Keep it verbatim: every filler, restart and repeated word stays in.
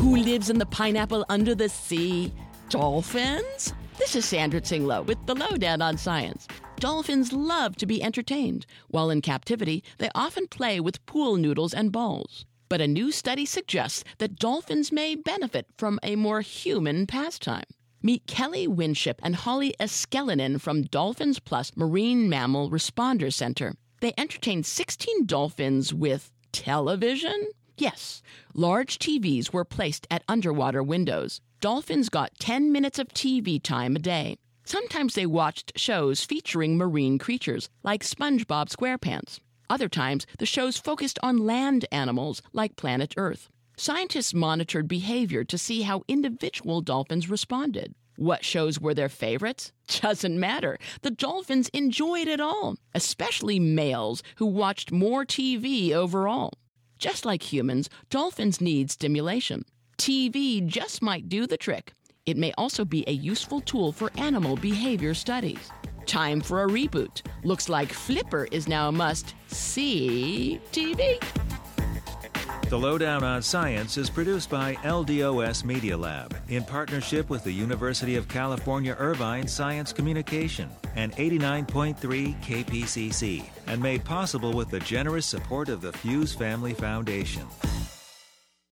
Who lives in the pineapple under the sea? Dolphins? This is Sandra Tsinglow with the Lowdown on Science. Dolphins love to be entertained. While in captivity, they often play with pool noodles and balls. But a new study suggests that dolphins may benefit from a more human pastime. Meet Kelly Winship and Holly Eskelinen from Dolphins Plus Marine Mammal Responder Center. They entertained sixteen dolphins with television? Yes, large T Vs were placed at underwater windows. Dolphins got ten minutes of T V time a day. Sometimes they watched shows featuring marine creatures, like SpongeBob SquarePants. Other times, the shows focused on land animals, like Planet Earth. Scientists monitored behavior to see how individual dolphins responded. What shows were their favorites? Doesn't matter. The dolphins enjoyed it all, especially males who watched more T V overall. Just like humans, dolphins need stimulation. T V just might do the trick. It may also be a useful tool for animal behavior studies. Time for a reboot. Looks like Flipper is now a must-see T V. The Lowdown on Science is produced by L D O S Media Lab in partnership with the University of California Irvine Science Communication and eighty-nine point three K P C C, and made possible with the generous support of the Fuse Family Foundation.